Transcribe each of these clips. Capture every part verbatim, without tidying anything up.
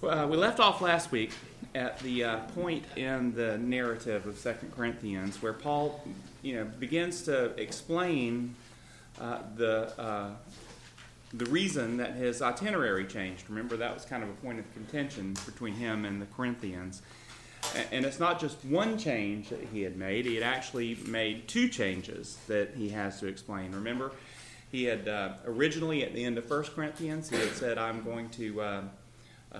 Uh, we left off last week at the uh, point in the narrative of Second Corinthians where Paul, you know, begins to explain uh, the uh, the reason that his itinerary changed. Remember, that was kind of a point of contention between him and the Corinthians. And it's not just one change that he had made. He had actually made two changes that he has to explain. Remember, he had uh, originally at the end of First Corinthians, he had said, I'm going to uh, uh,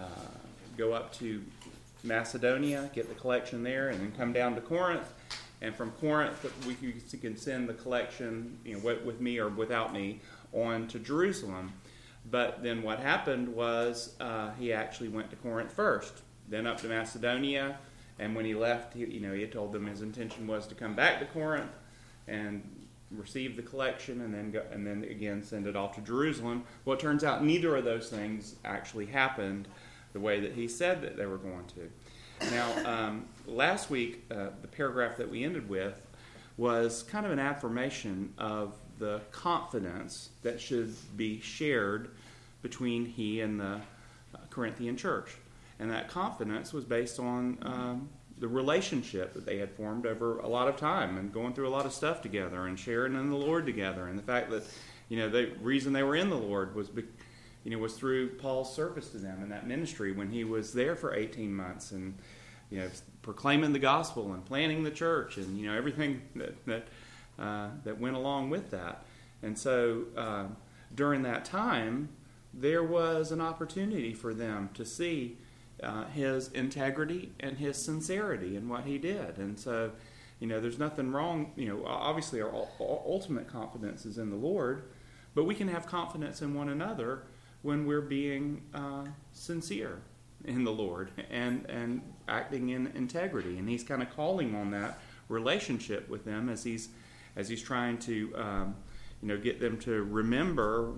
go up to Macedonia, get the collection there, and then come down to Corinth. And from Corinth, we can send the collection, you know, with me or without me, on to Jerusalem. But then what happened was uh, he actually went to Corinth first, then up to Macedonia. And when he left, he, you know, he had told them his intention was to come back to Corinth and receive the collection, and then go, and then again send it off to Jerusalem. Well, it turns out neither of those things actually happened the way that he said that they were going to. Now, um, last week, uh, the paragraph that we ended with was kind of an affirmation of the confidence that should be shared between he and the Corinthian church. And that confidence was based on um, the relationship that they had formed over a lot of time and going through a lot of stuff together and sharing in the Lord together. And the fact that, you know, the reason they were in the Lord was, be, you know, was through Paul's service to them in that ministry when he was there for eighteen months and, you know, proclaiming the gospel and planting the church and, you know, everything that that, uh, that went along with that. And so uh, during that time, there was an opportunity for them to see Uh, his integrity and his sincerity in what he did. And so, you know, there's nothing wrong, you know, obviously our, our ultimate confidence is in the Lord, but we can have confidence in one another when we're being uh, sincere in the Lord and, and acting in integrity. And he's kind of calling on that relationship with them as he's, as he's trying to, um, you know, get them to remember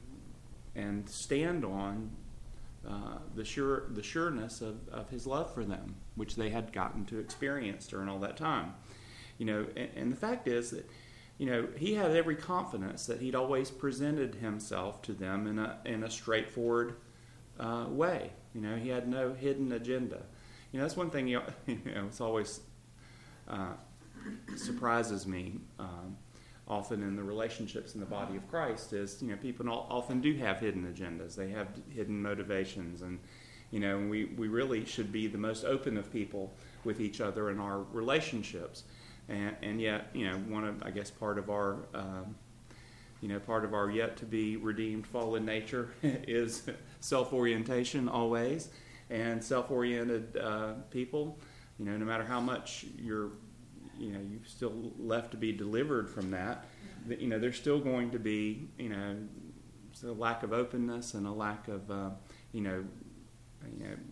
and stand on Uh, the sure the sureness of, of his love for them, which they had gotten to experience during all that time. You know, and, and the fact is that, you know, he had every confidence that he'd always presented himself to them in a in a straightforward uh, way. You know, he had no hidden agenda. You know, that's one thing, you know, it's always uh, surprises me um, often in the relationships in the body of Christ is, you know, people often do have hidden agendas. They have hidden motivations. And, you know, we, we really should be the most open of people with each other in our relationships. And, and yet, you know, one of, I guess, part of our, um, you know, part of our yet to be redeemed fallen nature is self-orientation always. And self-oriented uh, people, you know, no matter how much you're, you know, you've still left to be delivered from that, you know, there's still going to be, you know, a lack of openness and a lack of, uh, you know, you know,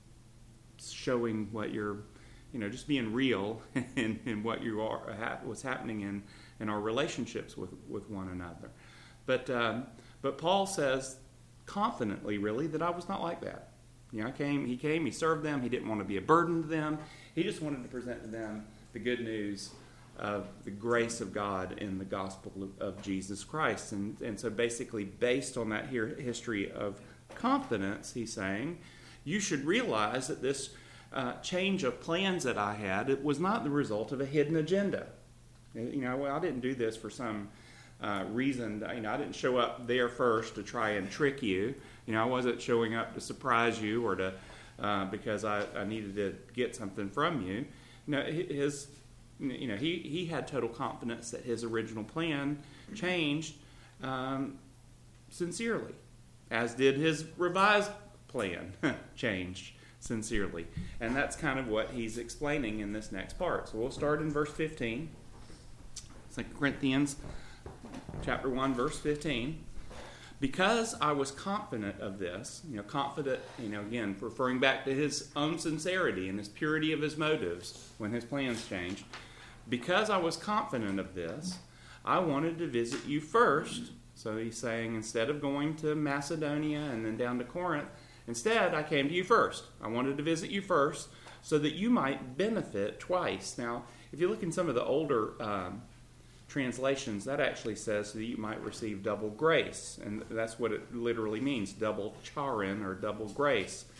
showing what you're, you know, just being real in, in what you are, what's happening in, in our relationships with, with one another. But, um, but Paul says confidently, really, that I was not like that. You know, I came, he came, he served them, he didn't want to be a burden to them, he just wanted to present to them the good news of the grace of God in the gospel of Jesus Christ. And, and so basically based on that here history of confidence, he's saying, you should realize that this uh, change of plans that I had, it was not the result of a hidden agenda. You know, well, I didn't do this for some uh, reason. You know, I didn't show up there first to try and trick you. You know, I wasn't showing up to surprise you or to uh, because I, I needed to get something from you. No, his, you know, he, he had total confidence that his original plan changed um, sincerely, as did his revised plan change sincerely. And that's kind of what he's explaining in this next part. So we'll start in verse fifteen. Second Corinthians chapter one, verse fifteen. Because I was confident of this, you know, confident, you know, again, referring back to his own sincerity and his purity of his motives when his plans changed. Because I was confident of this, I wanted to visit you first. So he's saying instead of going to Macedonia and then down to Corinth, instead I came to you first. I wanted to visit you first so that you might benefit twice. Now, if you look in some of the older um, translations, that actually says that you might receive double grace. And that's what it literally means, double charin or double grace.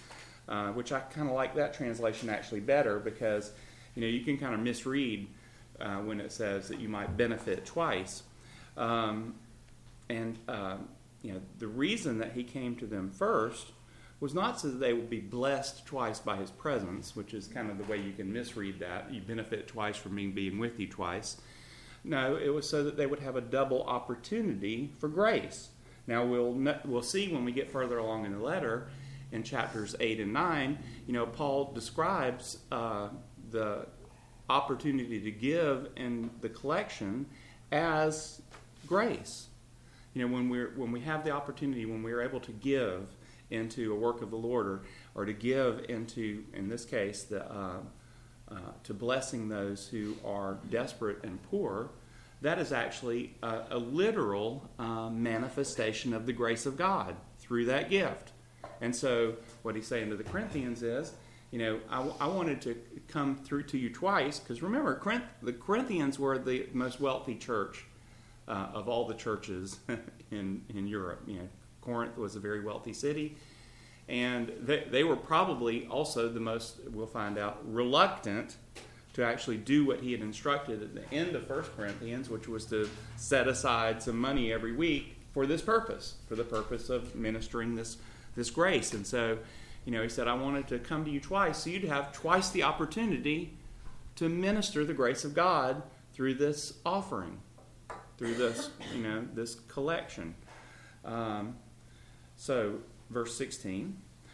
uh, which I kind of like that translation actually better because, you know, you can kind of misread uh, when it says that you might benefit twice. Um, and, uh, you know, the reason that he came to them first was not so that they would be blessed twice by his presence, which is kind of the way you can misread that. You benefit twice from me being with you twice. No, it was so that they would have a double opportunity for grace. Now, we'll we'll see when we get further along in the letter, in chapters eight and nine, you know, Paul describes uh, the opportunity to give in the collection as grace. You know, when we're when we have the opportunity, when we're able to give into a work of the Lord, or, or to give into, in this case, the uh, uh, to blessing those who are desperate and poor, that is actually a, a literal uh, manifestation of the grace of God through that gift. And so what he's saying to the Corinthians is, you know, I, I wanted to come through to you twice, because remember, Corinth, the Corinthians were the most wealthy church uh, of all the churches in, in Europe. You know, Corinth was a very wealthy city, and they, they were probably also the most, we'll find out, reluctant to actually do what he had instructed at the end of First Corinthians, which was to set aside some money every week for this purpose, for the purpose of ministering this, this grace. And so, you know, he said, I wanted to come to you twice, so you'd have twice the opportunity to minister the grace of God through this offering, through this, you know, this collection. Um, so, verse sixteen,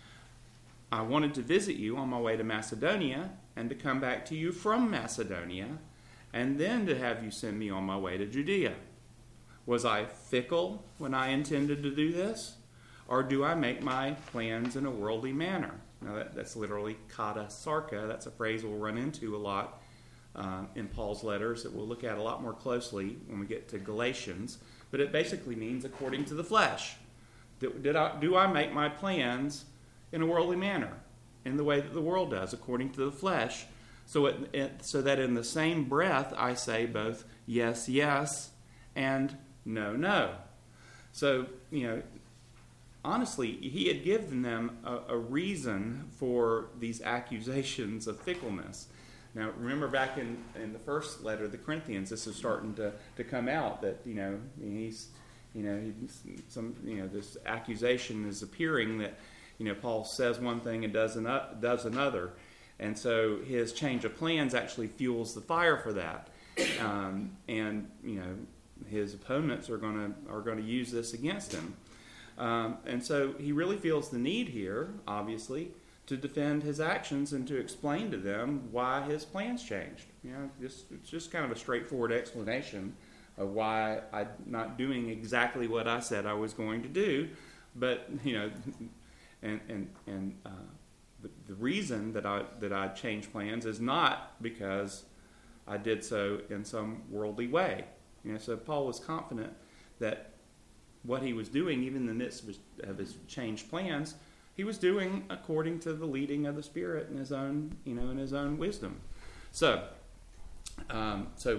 I wanted to visit you on my way to Macedonia, and to come back to you from Macedonia, and then to have you send me on my way to Judea. Was I fickle when I intended to do this? Or do I make my plans in a worldly manner? Now that, that's literally kata sarka. That's a phrase we'll run into a lot uh, in Paul's letters that we'll look at a lot more closely when we get to Galatians. But it basically means according to the flesh. Did, did I, do I make my plans in a worldly manner, in the way that the world does, according to the flesh, so it, it, so that in the same breath I say both yes, yes, and no, no. So, you know, honestly, he had given them a, a reason for these accusations of fickleness. Now, remember back in, in the first letter of the Corinthians, this is starting to, to come out that, you know, he's, you know, he's, some, you know, this accusation is appearing that, you know, Paul says one thing and does, an, does another. And so his change of plans actually fuels the fire for that. Um, and, you know, his opponents are going to are going to use this against him. Um, and so he really feels the need here, obviously, to defend his actions and to explain to them why his plans changed. You know, just, it's just kind of a straightforward explanation of why I'm not doing exactly what I said I was going to do. But, you know, and and and uh, the, the reason that I that I changed plans is not because I did so in some worldly way. You know, so Paul was confident that what he was doing, even in the midst of his, of his changed plans, he was doing according to the leading of the Spirit in his own, you know, in his own wisdom. So, um, so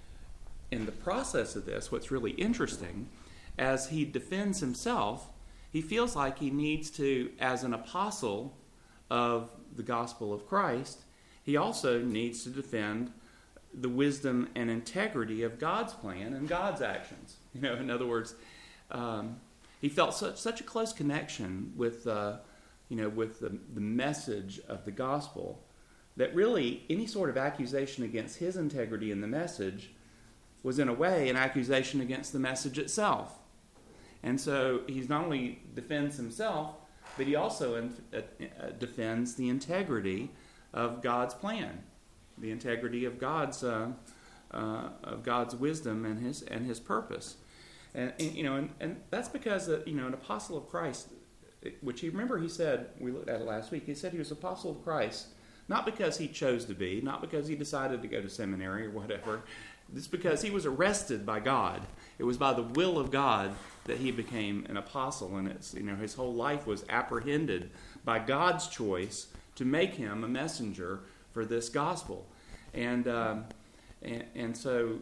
in the process of this, what's really interesting, as he defends himself, he feels like he needs to, as an apostle of the gospel of Christ, he also needs to defend the wisdom and integrity of God's plan and God's actions. You know, in other words, um, he felt such such a close connection with, uh, you know, with the, the message of the gospel that really any sort of accusation against his integrity in the message was in a way an accusation against the message itself. And so he not only defends himself, but he also in, uh, uh, defends the integrity of God's plan, the integrity of God's uh, uh, of God's wisdom and his and his purpose. And, and you know, and, and that's because uh, you know, an apostle of Christ, which he remember he said, we looked at it last week. He said he was an apostle of Christ, not because he chose to be, not because he decided to go to seminary or whatever. It's because he was arrested by God. It was by the will of God that he became an apostle, and it's, you know, his whole life was apprehended by God's choice to make him a messenger for this gospel. And um, and, and so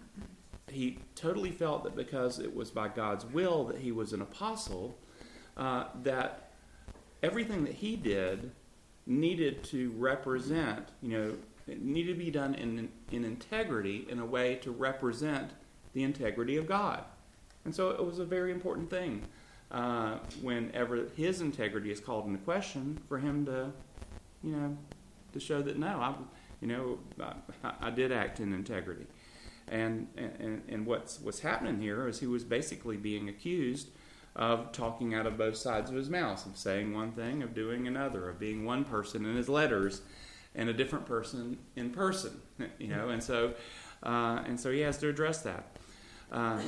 he totally felt that because it was by God's will that he was an apostle, uh, that everything that he did needed to represent, you know, it needed to be done in, in integrity, in a way to represent the integrity of God. And so it was a very important thing uh, whenever his integrity is called into question, for him to, you know, to show that, no, I, you know, I, I did act in integrity. And, and, and what's, what's happening here is he was basically being accused of talking out of both sides of his mouth, of saying one thing, of doing another, of being one person in his letters and a different person in person, you know, and so uh, and so he has to address that. Uh,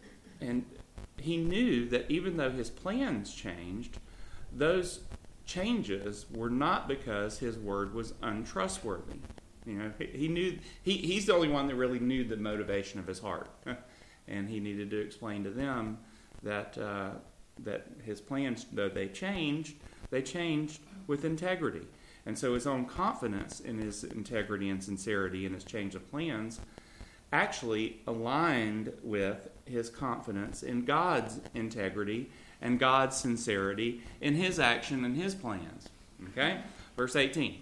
and he knew that even though his plans changed, those changes were not because his word was untrustworthy. You know, he, he knew he, he's the only one that really knew the motivation of his heart, and he needed to explain to them that uh, that his plans, though they changed, they changed with integrity. And so his own confidence in his integrity and sincerity and his change of plans actually aligned with his confidence in God's integrity and God's sincerity in his action and his plans. Okay? Verse eighteen.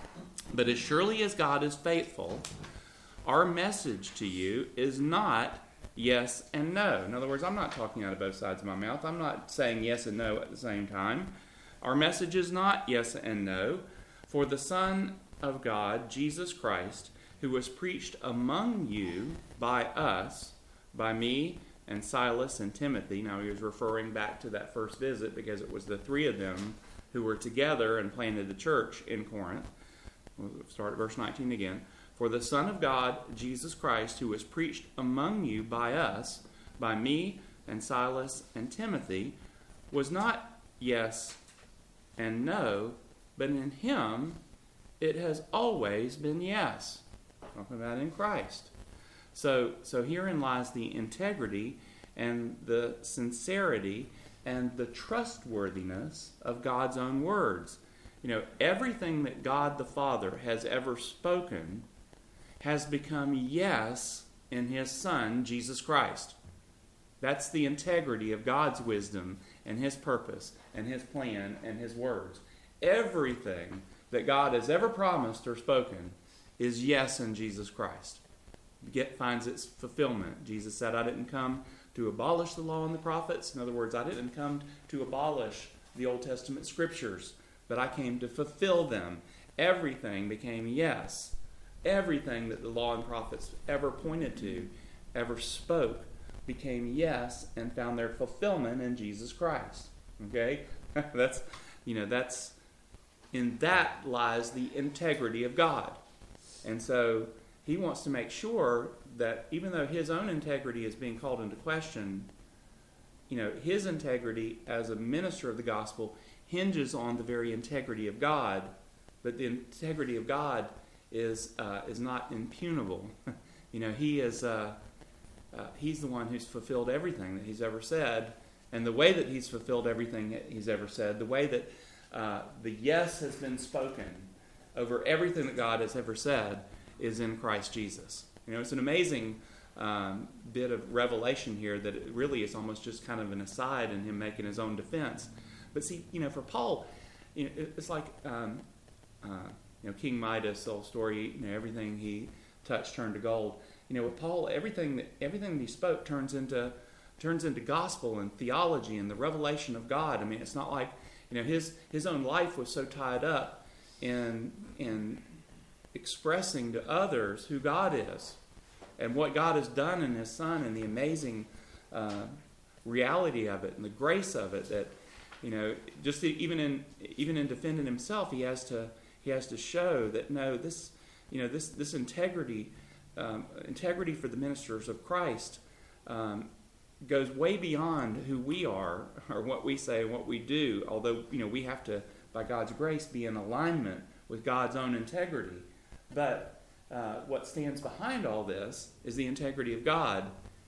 But as surely as God is faithful, our message to you is not yes and no. In other words, I'm not talking out of both sides of my mouth. I'm not saying yes and no at the same time. Our message is not yes and no. For the Son of God, Jesus Christ, who was preached among you by us, by me and Silas and Timothy. Now he was referring back to that first visit because it was the three of them who were together and planted the church in Corinth. We'll start at verse nineteen again. For the Son of God, Jesus Christ, who was preached among you by us, by me and Silas and Timothy, was not yes and no, but in him it has always been yes. Talking about in Christ. So, so herein lies the integrity and the sincerity and the trustworthiness of God's own words. You know, everything that God the Father has ever spoken has become yes in his Son, Jesus Christ. That's the integrity of God's wisdom and his purpose and his plan and his words. Everything that God has ever promised or spoken is yes in Jesus Christ. Get finds its fulfillment. Jesus said, I didn't come to abolish the law and the prophets. In other words, I didn't come to abolish the Old Testament scriptures, but I came to fulfill them. Everything became yes. Everything that the law and prophets ever pointed to, ever spoke, became yes and found their fulfillment in Jesus Christ. Okay? That's, you know, that's, in that lies the integrity of God. And so he wants to make sure that even though his own integrity is being called into question, you know, his integrity as a minister of the gospel hinges on the very integrity of God, but the integrity of God is uh, is not impugnable. You know, he is uh, uh, he's the one who's fulfilled everything that he's ever said, and the way that he's fulfilled everything that he's ever said, the way that uh, the yes has been spoken over everything that God has ever said, is in Christ Jesus. You know, it's an amazing um, bit of revelation here that it really is almost just kind of an aside in him making his own defense. But see, you know, for Paul, you know, it's like um, uh, you know, King Midas, the old story. You know, everything he touched turned to gold. You know, with Paul, everything that everything that he spoke turns into turns into gospel and theology and the revelation of God. I mean, it's not like, you know, his his own life was so tied up in in expressing to others who God is and what God has done in his Son and the amazing uh, reality of it and the grace of it, that, you know, just even in even in defending himself, he has to he has to show that no, this, you know, this this integrity um, integrity for the ministers of Christ um, goes way beyond who we are or what we say and what we do. Although, you know, we have to, by God's grace, be in alignment with God's own integrity. But uh, what stands behind all this is the integrity of God,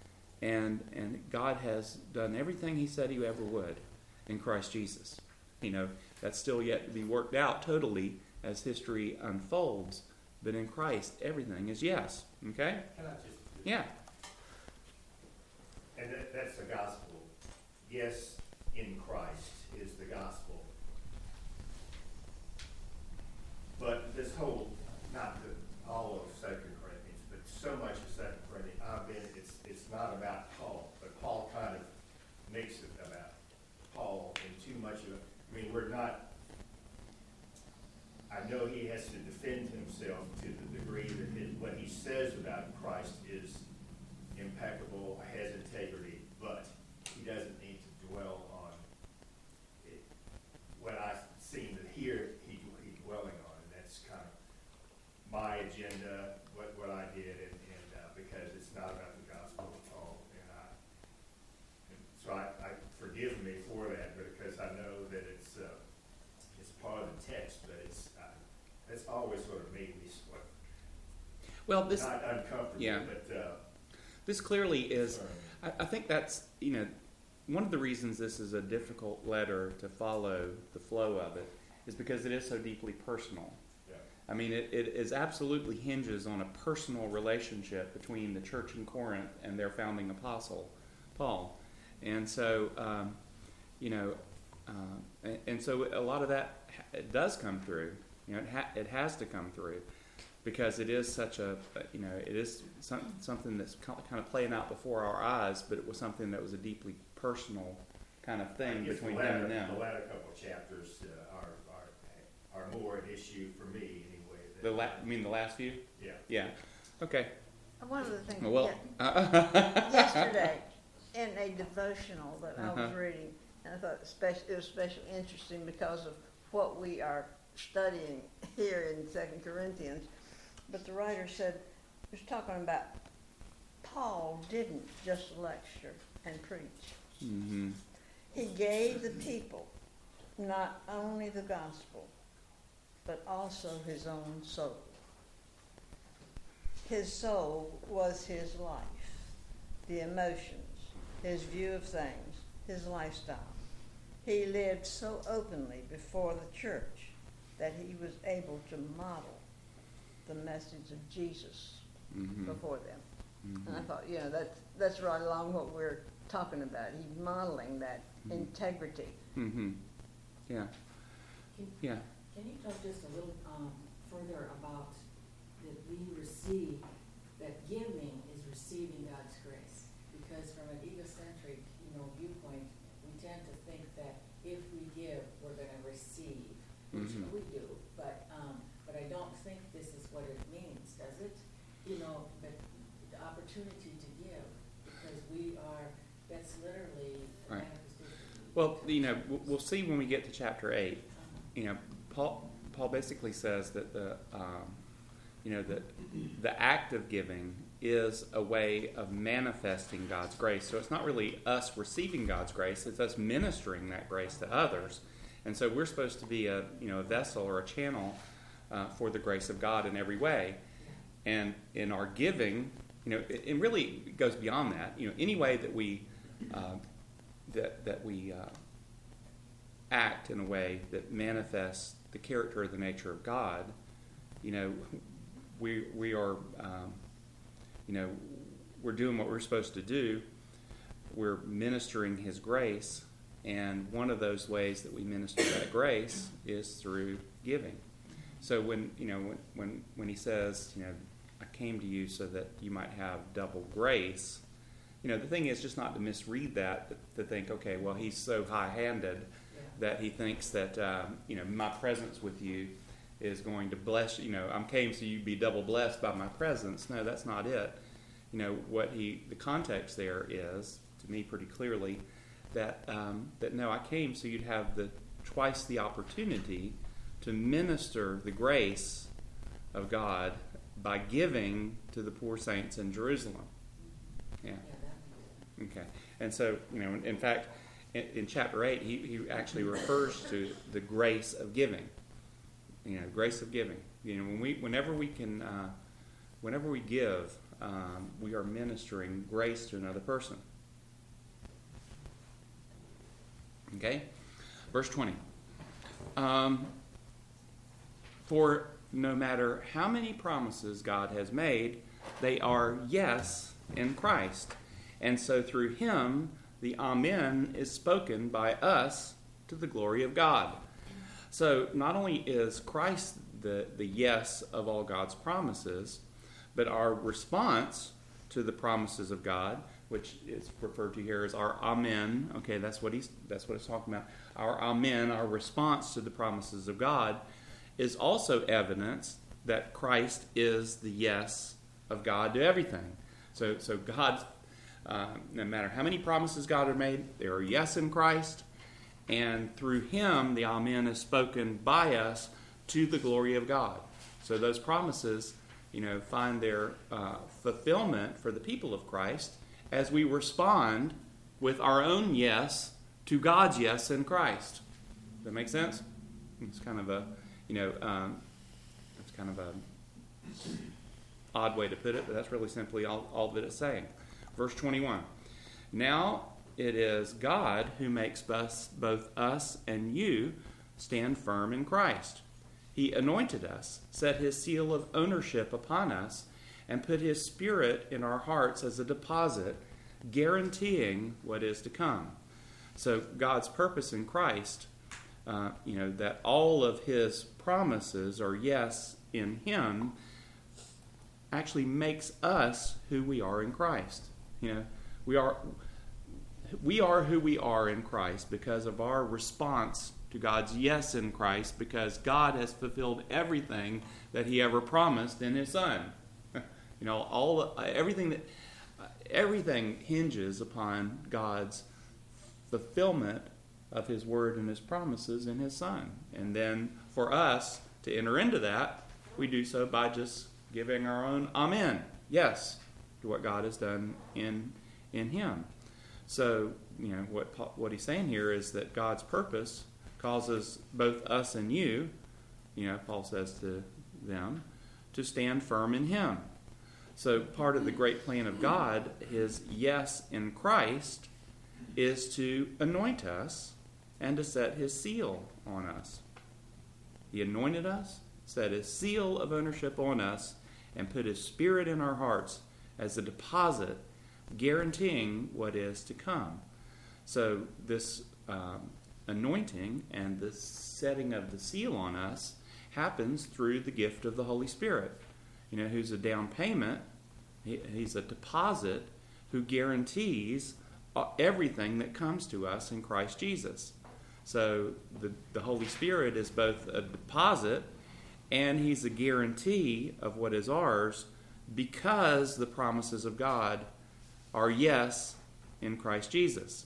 and and God has done everything he said he ever would in Christ Jesus. You know, that's still yet to be worked out totally as history unfolds, but in Christ everything is yes. Okay? Can I just... Yeah. And that, that's the gospel. Yes, in Christ is the gospel. I know he has to defend himself to the degree that his, what he says about Christ is impeccable, has integrity, but he doesn't need to dwell on it. What I seem to hear he, he dwelling on, and that's kind of my agenda, what, what I did, and, and uh, because it's not about the gospel at all. And, I, and so I, I forgive me for that, because I know that it's uh, it's part of the text, but it's uh, that's always sort of made me what. Well, this not uncomfortable, yeah. but uh, this clearly is. I, I think that's you know one of the reasons this is a difficult letter to follow the flow of it is because it is so deeply personal. yeah. I mean, it, it is absolutely hinges on a personal relationship between the church in Corinth and their founding apostle, Paul. And so, um, you know, uh, and, and so a lot of that it does come through. You know, it, ha- it has to come through because it is such a, you know, it is some, something that's kind of playing out before our eyes, but it was something that was a deeply personal kind of thing between the latter, him and them. The latter couple of chapters uh, are, are are more an issue for me anyway. The la- I mean the last few? Yeah. Yeah. Okay. One of the things Well, yeah, yesterday in a devotional that I was Uh-huh. reading, and I thought especially, it was especially interesting because of what we are studying here in Second Corinthians. But the writer said, he was talking about Paul didn't just lecture and preach. Mm-hmm. He gave the people not only the gospel, but also his own soul. His soul was his life, the emotions, his view of things, his lifestyle. He lived so openly before the church that he was able to model the message of Jesus Mm-hmm. before them. Mm-hmm. And I thought, you know, that's, that's right along what we're talking about. He's modeling that Mhm. integrity. Mm-hmm. Yeah. Can, Yeah. can you talk just a little um, further about that we receive, that giving is receiving God's grace? Because from an egocentric, you know, viewpoint, we tend to think that if we give, we're going to receive, which Mhm. we do. But um, but I don't think this is what it means, does it? You know, that the opportunity to give, because we are, that's literally a Right. manifestation. Well, you know, we'll- we'll see when we get to chapter eight. You know, Paul Paul basically says that the um, you know that the act of giving is a way of manifesting God's grace. So it's not really us receiving God's grace; it's us ministering that grace to others. And so we're supposed to be a you know a vessel or a channel uh, for the grace of God in every way. And in our giving, you know, it, it really goes beyond that. You know, any way that we uh, that that we uh, act in a way that manifests the character or the nature of God, you know, we we are, um, you know, we're doing what we're supposed to do. We're ministering His grace, and one of those ways that we minister that grace is through giving. So when you know when when when He says, you know, I came to you so that you might have double grace. You know, the thing is just not to misread that, to think, okay, well, He's so high-handed Yeah. that He thinks that, um, you know, my presence with you is going to bless you. You know, I came so you'd be double blessed by my presence. No, that's not it. You know, what He, the context there is, to me pretty clearly, that, um, that no, I came so you'd have the twice the opportunity to minister the grace of God by giving to the poor saints in Jerusalem. Yeah. Yeah, that makes sense. Okay. And so, you know, in, in fact, in, in chapter eight, he, he actually refers to the grace of giving. You know, grace of giving. You know, when we, whenever we can, uh, whenever we give, um, we are ministering grace to another person. Okay? Verse twenty. Um, For no matter how many promises God has made, they are yes in Christ. And so through Him, the Amen is spoken by us to the glory of God. So not only is Christ the, the yes of all God's promises, but our response to the promises of God, which is referred to here as our Amen. Okay, that's what he's that's what it's talking about. Our Amen, our response to the promises of God, is also evidence that Christ is the yes of God to everything. So, so God, uh, no matter how many promises God has made, there are yes in Christ, and through Him the Amen is spoken by us to the glory of God. So those promises, you know, find their uh, fulfillment for the people of Christ as we respond with our own yes to God's yes in Christ. Does that make sense? It's kind of a, you know, um, it's kind of a odd way to put it, but that's really simply all, all that it's saying. Verse twenty-one. Now it is God who makes us, both us and you stand firm in Christ. He anointed us, set His seal of ownership upon us, and put His Spirit in our hearts as a deposit, guaranteeing what is to come. So God's purpose in Christ, uh, you know, that all of His promises are yes in Him, actually makes us who we are in Christ. You know, we are we are who we are in Christ because of our response to God's yes in Christ, because God has fulfilled everything that He ever promised in His Son. You know, all everything that everything hinges upon God's fulfillment of His word and His promises in His Son. And then for us to enter into that, we do so by just giving our own amen, yes, to what God has done in in Him. So, you know, what what he's saying here is that God's purpose causes both us and you, you know, Paul says to them, to stand firm in Him. So part of the great plan of God, His yes in Christ, is to anoint us and to set His seal on us. He anointed us, set His seal of ownership on us, and put His Spirit in our hearts as a deposit, guaranteeing what is to come. So this um, anointing and the setting of the seal on us happens through the gift of the Holy Spirit, you know, who's a down payment. He, he's a deposit who guarantees everything that comes to us in Christ Jesus. So the, the Holy Spirit is both a deposit and He's a guarantee of what is ours, because the promises of God are yes in Christ Jesus.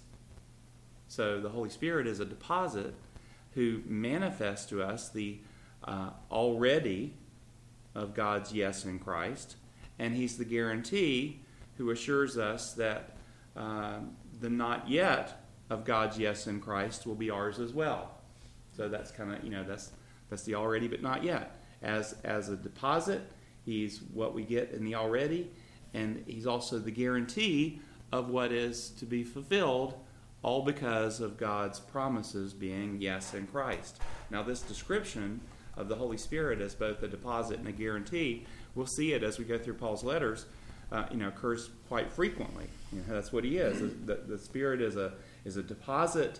So the Holy Spirit is a deposit who manifests to us the uh, already of God's yes in Christ, and He's the guarantee who assures us that uh, the not yet of God's yes in Christ will be ours as well. So that's kind of, you know, that's that's the already but not yet. As as a deposit, He's what we get in the already, and He's also the guarantee of what is to be fulfilled, all because of God's promises being yes in Christ. Now, this description of the Holy Spirit as both a deposit and a guarantee, we'll see it as we go through Paul's letters, uh, you know, occurs quite frequently. You know, that's what he is. The, the Spirit is a is a deposit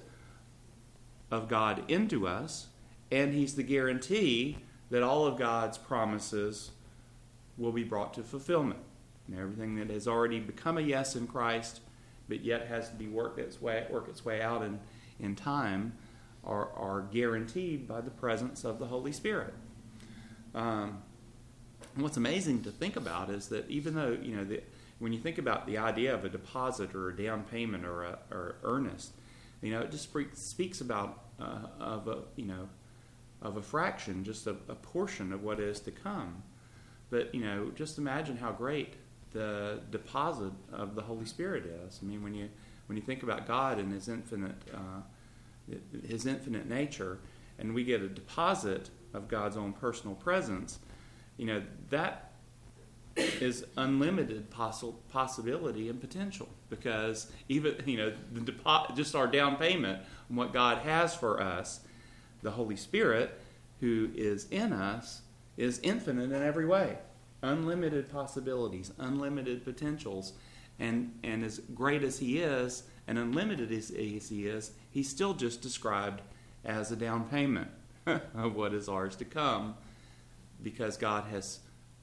of God into us, and He's the guarantee that all of God's promises will be brought to fulfillment. And everything that has already become a yes in Christ, but yet has to be worked its way work its way out in, in time, are, are guaranteed by the presence of the Holy Spirit. Um, and what's amazing to think about is that even though, you know, the, when you think about the idea of a deposit or a down payment or a or earnest, you know, it just speaks about uh, of a you know of a fraction, just a, a portion of what is to come. But, you know, just imagine how great the deposit of the Holy Spirit is. I mean, when you when you think about God and His infinite uh, His infinite nature, and we get a deposit of God's own personal presence, you know, that is unlimited possi- possibility and potential, because even, you know, the depo- just our down payment on what God has for us, the Holy Spirit who is in us, is infinite in every way. Unlimited possibilities, unlimited potentials, and and as great as He is, and unlimited as, as He is, He's still just described as a down payment of what is ours to come, because God has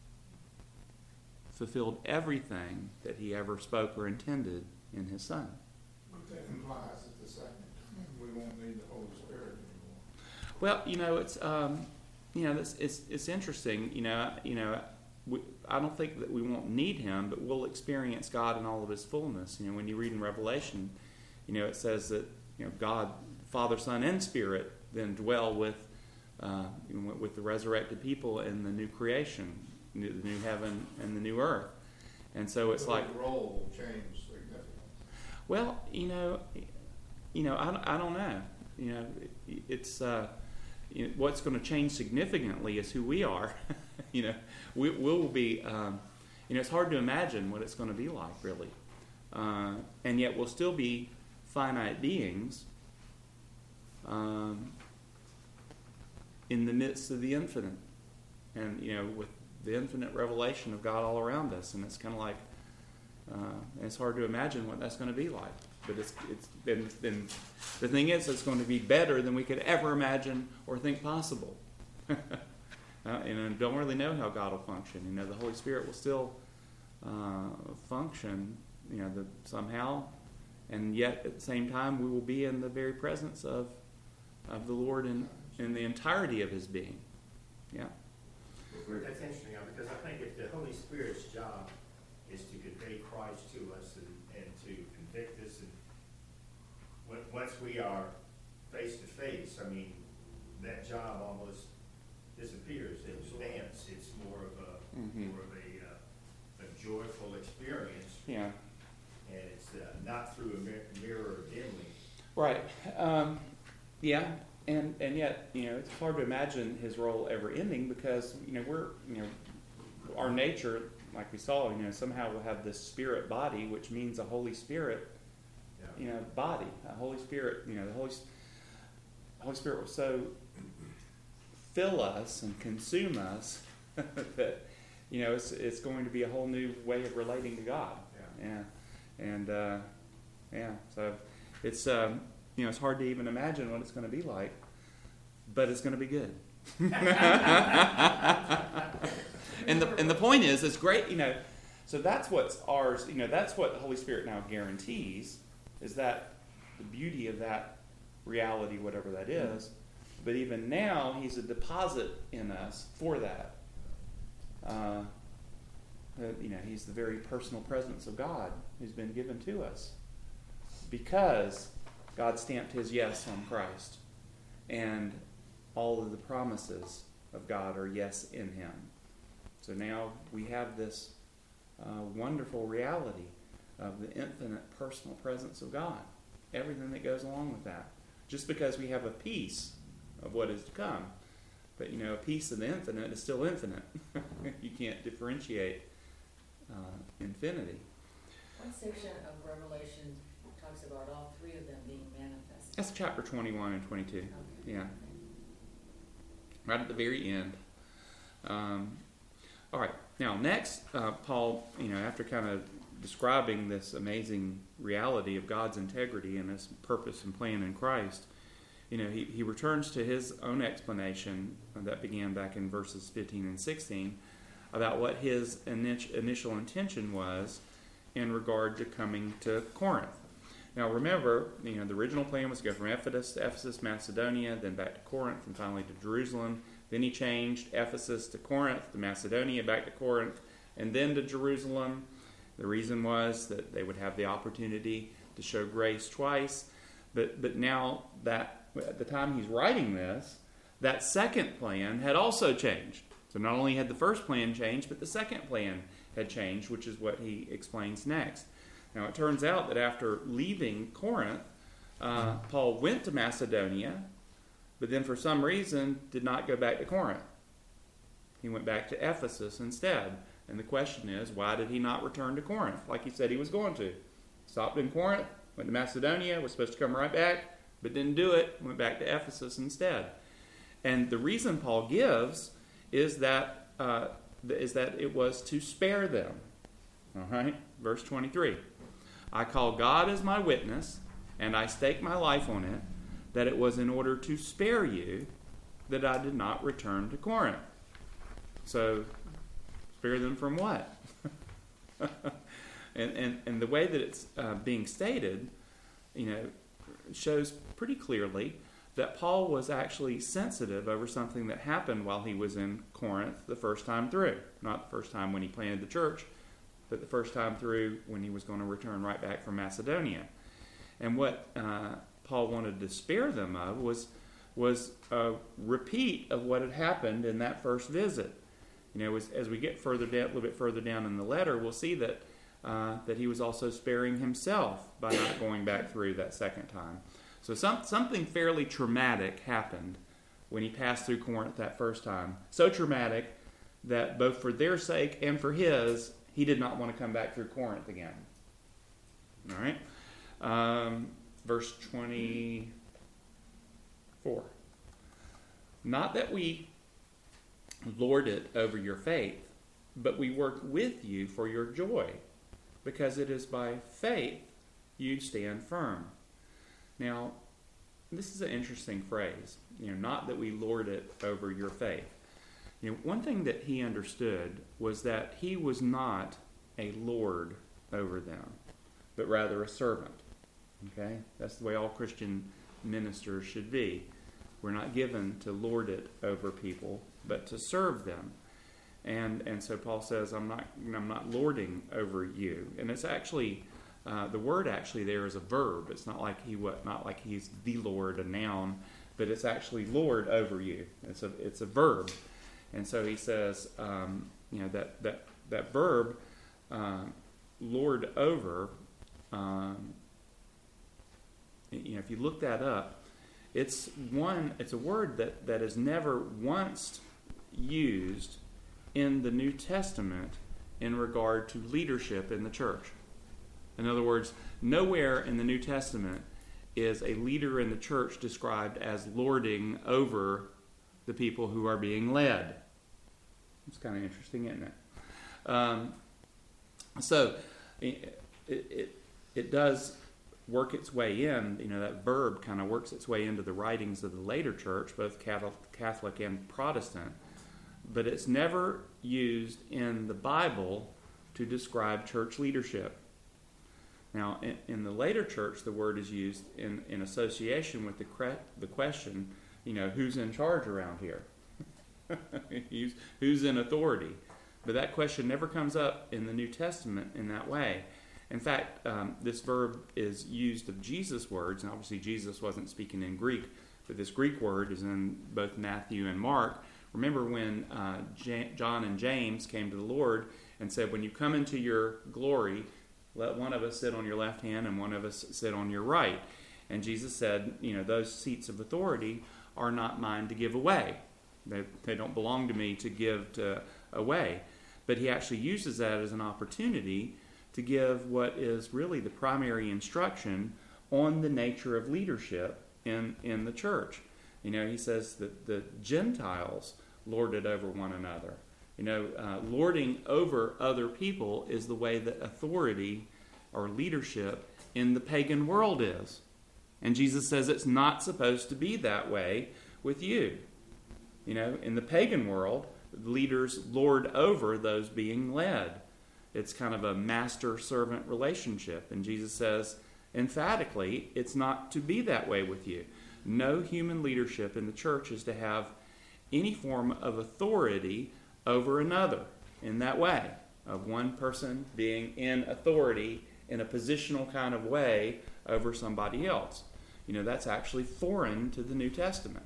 fulfilled everything that He ever spoke or intended in His Son. But that implies that the second we won't need the Holy Spirit anymore. Well, you know, it's um, you know, it's it's, it's interesting. You know, you know, we, I don't think that we won't need Him, but we'll experience God in all of His fullness. You know, when you read in Revelation, you know, it says that you know God, Father, Son, and Spirit then dwell with uh, with the resurrected people in the new creation, the new heaven and the new earth. And so it's The like role will change significantly. well, you know, you know, I, I don't know. You know, it, it's uh, you know, what's going to change significantly is who we are. you know, we will be. Um, you know, it's hard to imagine what it's going to be like, really, uh, and yet we'll still be finite beings um, in the midst of the infinite, and you know, with the infinite revelation of God all around us, and it's kind of like. Uh, and it's hard to imagine what that's going to be like, but it's it's been, been the thing is it's going to be better than we could ever imagine or think possible. uh, and I don't really know how God will function. You know, the Holy Spirit will still uh, function, you know, the, somehow, and yet at the same time we will be in the very presence of of the Lord in in the entirety of His being. Yeah. That's interesting, uh, because I think if the Holy Spirit's job is to convey Christ to us and, and to convict us, and when, once we are face to face, I mean, that job almost disappears. It advances. It's more of a Mhm. more of a, uh, a joyful experience, Yeah. and it's uh, not through a mir- mirror dimly. Right. Um, yeah. And and yet, you know, it's hard to imagine His role ever ending because, you know, we're, you know, our nature, like we saw, you know, somehow we'll have this spirit body, which means a Holy Spirit, Yeah. you know, body. A Holy Spirit, you know, the Holy, Holy Spirit will so fill us and consume us that, you know, it's it's going to be a whole new way of relating to God. Yeah. Yeah. And, uh, yeah, so it's, um, you know, it's hard to even imagine what it's going to be like, but it's going to be good. And the and the point is, it's great, you know. So that's what's ours. You know, that's what the Holy Spirit now guarantees, is that the beauty of that reality, whatever that is. But even now, He's a deposit in us for that. Uh, uh, you know, He's the very personal presence of God who's been given to us because God stamped His yes on Christ, and all of the promises of God are yes in Him. So now we have this uh, wonderful reality of the infinite personal presence of God. Everything that goes along with that. Just because we have a piece of what is to come. But, you know, a piece of the infinite is still infinite. You can't differentiate uh, infinity. One section of Revelation talks about all three of them being manifested. That's chapter twenty-one and twenty-two. Okay. Yeah. Right at the very end. Um, all right. Now, next, uh, Paul, you know, after kind of describing this amazing reality of God's integrity and His purpose and plan in Christ, you know, he, he returns to his own explanation that began back in verses fifteen and sixteen about what his init- initial intention was in regard to coming to Corinth. Now, remember, you know, the original plan was to go from Ephesus to Ephesus, Macedonia, then back to Corinth, and finally to Jerusalem. Then he changed Ephesus to Corinth, to Macedonia, back to Corinth, and then to Jerusalem. The reason was that they would have the opportunity to show grace twice. But but now that at the time he's writing this, that second plan had also changed. So not only had the first plan changed, but the second plan had changed, which is what he explains next. Now it turns out that after leaving Corinth, uh, Paul went to Macedonia, but then for some reason did not go back to Corinth. He went back to Ephesus instead. And the question is, why did he not return to Corinth like he said he was going to? Stopped in Corinth, went to Macedonia, was supposed to come right back, but didn't do it, went back to Ephesus instead. And the reason Paul gives is that uh, is that it was to spare them. All right, verse twenty-three. I call God as my witness, and I stake my life on it, that it was in order to spare you that I did not return to Corinth. So, spare them from what? and, and and the way that it's uh, being stated, you know, shows pretty clearly that Paul was actually sensitive over something that happened while he was in Corinth the first time through. Not the first time when he planted the church, but the first time through when he was going to return right back from Macedonia. And what uh, Paul wanted to spare them of was, was a repeat of what had happened in that first visit. You know, as, as we get further down, a little bit further down in the letter, we'll see that uh, that he was also sparing himself by not going back through that second time. So some, something fairly traumatic happened when he passed through Corinth that first time. So traumatic that both for their sake and for his, he did not want to come back through Corinth again. All right? Um, verse twenty-four. Not that we lord it over your faith, but we work with you for your joy, because it is by faith you stand firm. Now, this is an interesting phrase. You know, not that we lord it over your faith. You know, one thing that he understood was that he was not a lord over them, but rather a servant. Okay? That's the way all Christian ministers should be. We're not given to lord it over people, but to serve them. And and so Paul says, I'm not I'm not lording over you. And it's actually uh, the word actually there is a verb. It's not like he what not like he's the Lord, a noun, but it's actually lord over you. It's a it's a verb. And so he says, um, you know, that that that verb, uh, lord over. Um, you know, if you look that up, it's one. It's a word that that is never once used in the New Testament in regard to leadership in the church. In other words, nowhere in the New Testament is a leader in the church described as lording over the people who are being led. It's kind of interesting, isn't it? Um, so it, it it does work its way in. You know, that verb kind of works its way into the writings of the later church, both Catholic and Protestant. But it's never used in the Bible to describe church leadership. Now, in, in the later church, the word is used in, in association with the cre- the question, you know, who's in charge around here? who's, who's in authority? But that question never comes up in the New Testament in that way. In fact, um, this verb is used of Jesus' words, and obviously Jesus wasn't speaking in Greek, but this Greek word is in both Matthew and Mark. Remember when uh, J- John and James came to the Lord and said, when you come into your glory, let one of us sit on your left hand and one of us sit on your right. And Jesus said, you know, those seats of authority are not mine to give away. They, they don't belong to me to give to, away. But he actually uses that as an opportunity to give what is really the primary instruction on the nature of leadership in, in the church. You know, he says that the Gentiles lord it over one another. You know, uh, lording over other people is the way that authority or leadership in the pagan world is. And Jesus says it's not supposed to be that way with you. You know, in the pagan world, leaders lord over those being led. It's kind of a master-servant relationship. And Jesus says, emphatically, it's not to be that way with you. No human leadership in the church is to have any form of authority over another in that way, of one person being in authority in a positional kind of way over somebody else. You know, that's actually foreign to the New Testament,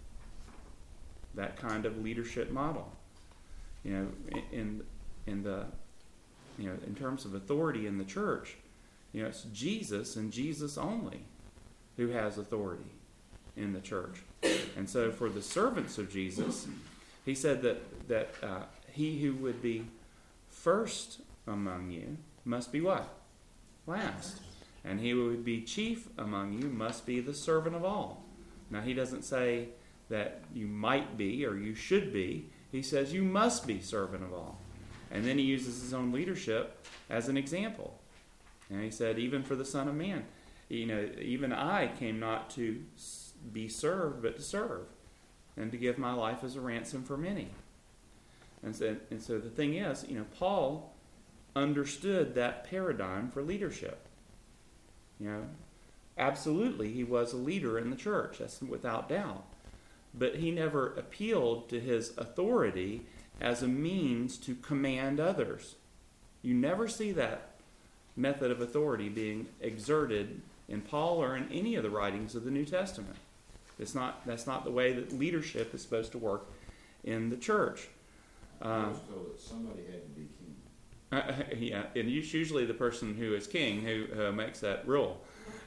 that kind of leadership model. You know, in in the you know, in terms of authority in the church, you know, it's Jesus and Jesus only who has authority in the church. And so for the servants of Jesus, he said that, that uh, he who would be first among you must be what? Last. And he who would be chief among you must be the servant of all. Now he doesn't say that you might be or you should be. He says you must be servant of all. And then he uses his own leadership as an example. And he said, even for the Son of Man, you know, even I came not to be served, but to serve, and to give my life as a ransom for many. And so, and so the thing is, you know, Paul understood that paradigm for leadership. You know, Absolutely, he was a leader in the church. That's without doubt. But he never appealed to his authority as a means to command others. You never see that method of authority being exerted in Paul or in any of the writings of the New Testament. It's not. That's not the way that leadership is supposed to work in the church. I Uh, was told that somebody had to be king. Uh, yeah, and it's usually the person who is king who uh, makes that rule.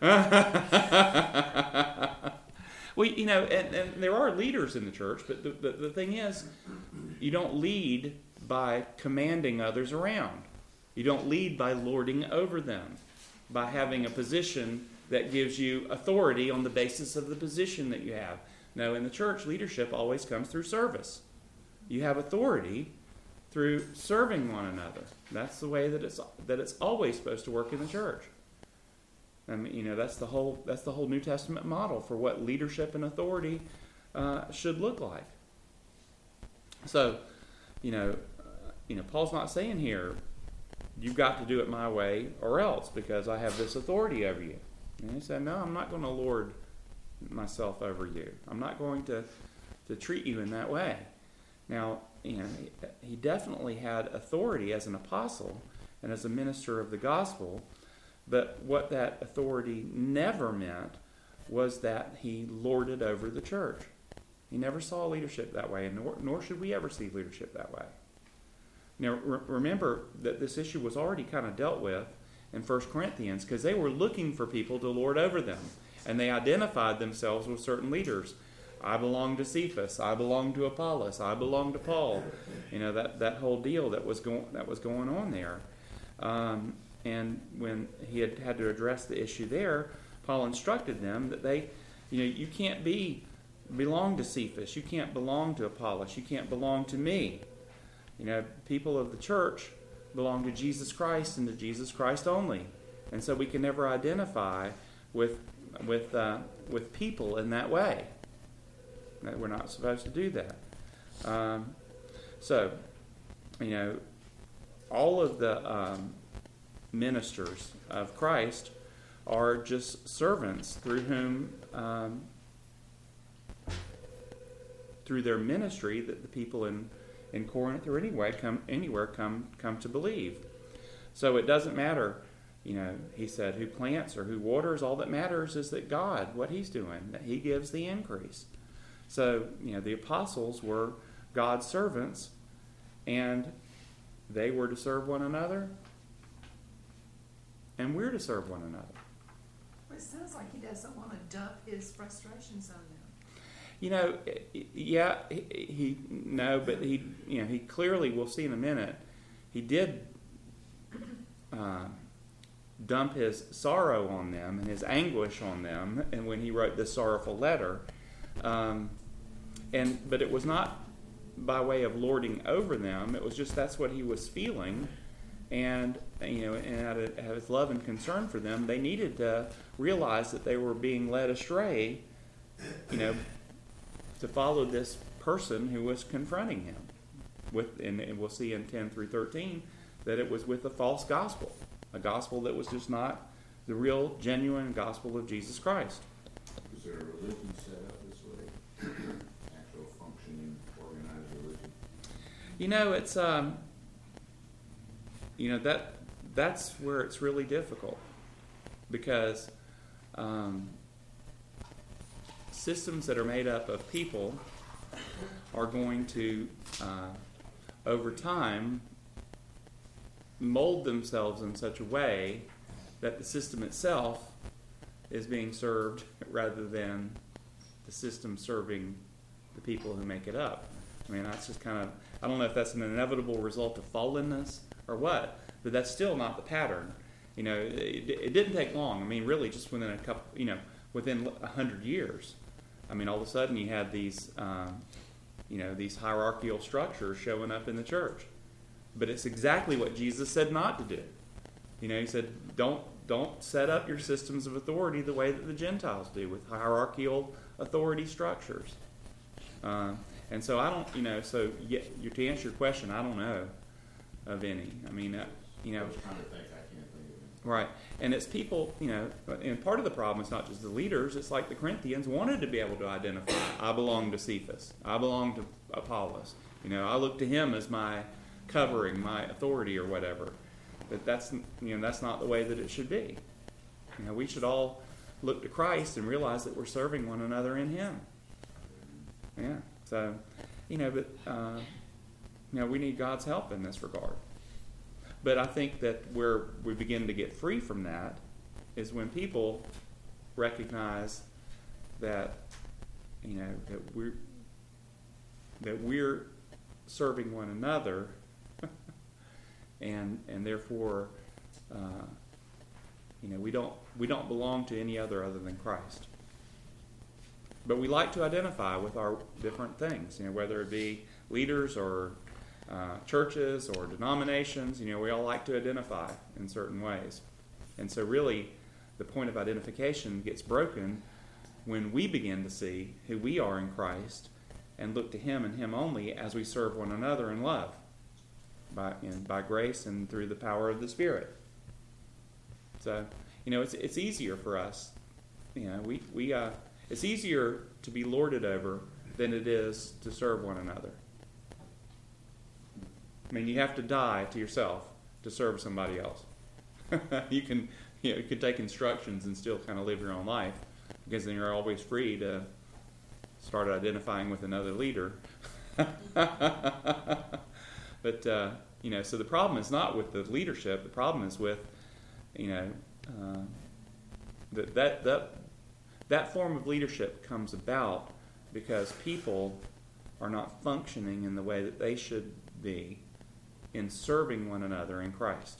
Well, you know, and, and there are leaders in the church, but the, the, the thing is, you don't lead by commanding others around. You don't lead by lording over them, by having a position that gives you authority on the basis of the position that you have. No, in the church, leadership always comes through service. You have authority through serving one another. That's the way that it's that it's always supposed to work in the church. I mean, you know, that's the whole that's the whole New Testament model for what leadership and authority uh, should look like. So, you know, uh, you know, Paul's not saying here, you've got to do it my way or else, because I have this authority over you. And he said, no, I'm not going to lord myself over you. I'm not going to to treat you in that way. Now, you know, he, he definitely had authority as an apostle and as a minister of the gospel, but what that authority never meant was that he lorded over the church. He never saw leadership that way, and nor, nor should we ever see leadership that way. Now, re- remember that this issue was already kind of dealt with in First Corinthians, because they were looking for people to lord over them, and they identified themselves with certain leaders. I belong to Cephas. I belong to Apollos. I belong to Paul. You know, that, that whole deal that was going that was going on there. Um, and when he had had to address the issue there, Paul instructed them that they, you know, you can't be belong to Cephas. You can't belong to Apollos. You can't belong to me. You know, people of the church belong to Jesus Christ and to Jesus Christ only, and so we can never identify with with uh, with people in that way. That we're not supposed to do that. Um, so, you know, all of the um, ministers of Christ are just servants through whom, um, through their ministry, that the people in, in Corinth or anywhere come anywhere come come to believe. So it doesn't matter, you know, he said, who plants or who waters. All that matters is that God, what He's doing, that He gives the increase. So, you know, the apostles were God's servants, and they were to serve one another, and we're to serve one another. Well, it sounds like he doesn't want to dump his frustrations on them. You know, yeah, he, he no, but he, you know, he clearly, we'll see in a minute, he did uh, dump his sorrow on them and his anguish on them, and when he wrote this sorrowful letter. Um, and but it was not by way of lording over them. It was just that's what he was feeling, and you know, and out of, out of his love and concern for them, they needed to realize that they were being led astray, you know, to follow this person who was confronting him with, and, and we'll see in ten through thirteen that it was with a false gospel, a gospel that was just not the real, genuine gospel of Jesus Christ. Is there a religion set up this way? Actual functioning, organized religion? You know, it's um, you know that that's where it's really difficult, because um, systems that are made up of people are going to, uh, over time, mold themselves in such a way that the system itself is being served rather than the system serving the people who make it up. I mean, that's just kind of, I don't know if that's an inevitable result of fallenness or what, but that's still not the pattern. You know, it, it didn't take long. I mean, really, just within a couple, you know, within a hundred years. I mean, all of a sudden you had these, um, you know, these hierarchical structures showing up in the church. But it's exactly what Jesus said not to do. You know, he said, don't don't set up your systems of authority the way that the Gentiles do, with hierarchical authority structures. Uh, and so I don't, you know, so yeah, to answer your question, I don't know of any. I mean, uh, you know. Those kind of things I can't think of. Right. And it's people, you know, and part of the problem is not just the leaders, it's like the Corinthians wanted to be able to identify, I belong to Cephas, I belong to Apollos. You know, I look to him as my covering, my authority or whatever. But that's, you know, that's not the way that it should be. You know, we should all look to Christ and realize that we're serving one another in him. Yeah. So, you know, but, uh, you know, we need God's help in this regard. But I think that where we begin to get free from that is when people recognize that, you know, that we're that we're serving one another, and and therefore, uh, you know, we don't we don't belong to any other other than Christ. But we like to identify with our different things, you know, whether it be leaders or Uh, churches or denominations. You know, we all like to identify in certain ways. And so really, the point of identification gets broken when we begin to see who we are in Christ and look to him and him only as we serve one another in love by, you know, by grace and through the power of the Spirit. So, you know, it's it's easier for us. You know, we, we uh, it's easier to be lorded over than it is to serve one another. I mean, you have to die to yourself to serve somebody else. you can, you know, you could take instructions and still kind of live your own life, because then you're always free to start identifying with another leader. But uh, you know, so the problem is not with the leadership. The problem is with, you know, uh, that that that that form of leadership comes about because people are not functioning in the way that they should be in serving one another in Christ.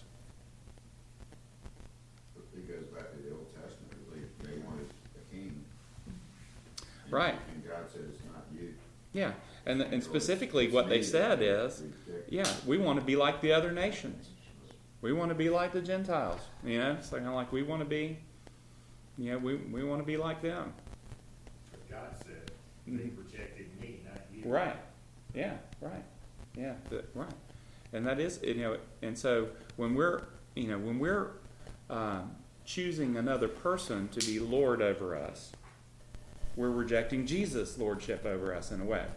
It goes back to the Old Testament. They, they wanted a king. And, Right. And God says, not you. Yeah, and and specifically what they said is, yeah, we want to be like the other nations. We want to be like the Gentiles. You know, it's kind of like we want to be, you know, we, we want to be like them. But God said, they rejected me, not you. Right. Yeah, right. Yeah, the, right. And that is, you know, and so when we're, you know, when we're uh, choosing another person to be Lord over us, we're rejecting Jesus' lordship over us in a way.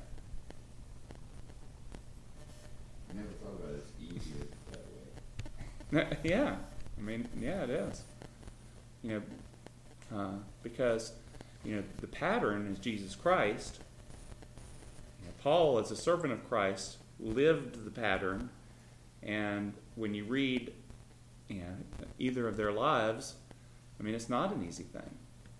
I never thought about it as easy that way. Yeah, I mean, yeah, it is. You know, uh, because, you know, the pattern is Jesus Christ. You know, Paul, as a servant of Christ, lived the pattern, and when you read, you know, either of their lives, I mean, it's not an easy thing.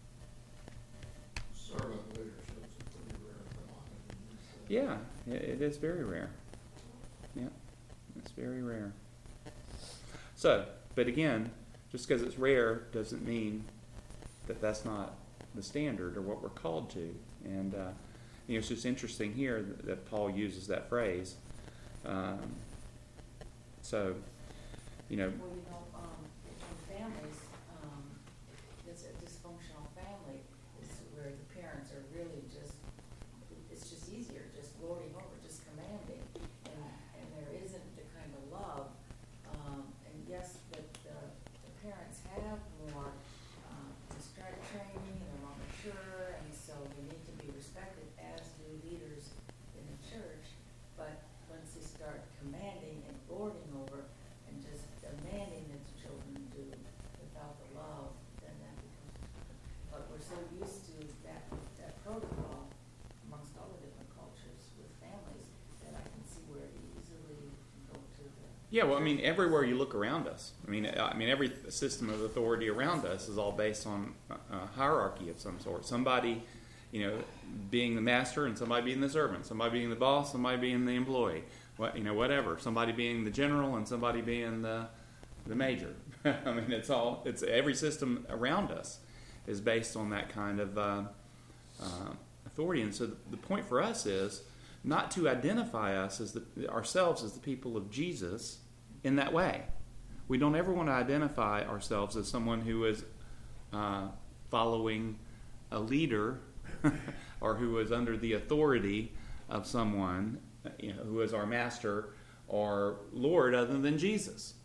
Servant leadership is a pretty rare phenomenon. Yeah, it, it is very rare. Yeah, it's very rare. So, but again, just because it's rare doesn't mean that that's not the standard or what we're called to. And uh, you know, it's just interesting here that, that Paul uses that phrase. Um, so, you know, Well, you know, um, in families, um, it's a dysfunctional family, is where the parents are really just, it's just easier, just lording over, just commanding, and, and there isn't the kind of love, um, and yes, the, the, the parents have more, um, instruct training, they're more mature, and so they need to be respected, as do leaders in the church, but once they start commanding and lording over and just demanding that the children do without the love, then that becomes, but we're so used to that, that protocol amongst all the different cultures with families that I can see where it easily can go to the. yeah. Well, I mean, everywhere you look around us, I mean, I mean, every system of authority around us is all based on a hierarchy of some sort. Somebody, you know, being the master, and somebody being the servant. Somebody being the boss, somebody being the employee. What, you know, whatever. Somebody being the general, and somebody being the the major. I mean, it's all. It's every system around us is based on that kind of uh, uh, authority. And so, the, the point for us is not to identify us as the, ourselves as the people of Jesus in that way. We don't ever want to identify ourselves as someone who is uh, following a leader or who is under the authority of someone, you know, who is our master or Lord other than Jesus.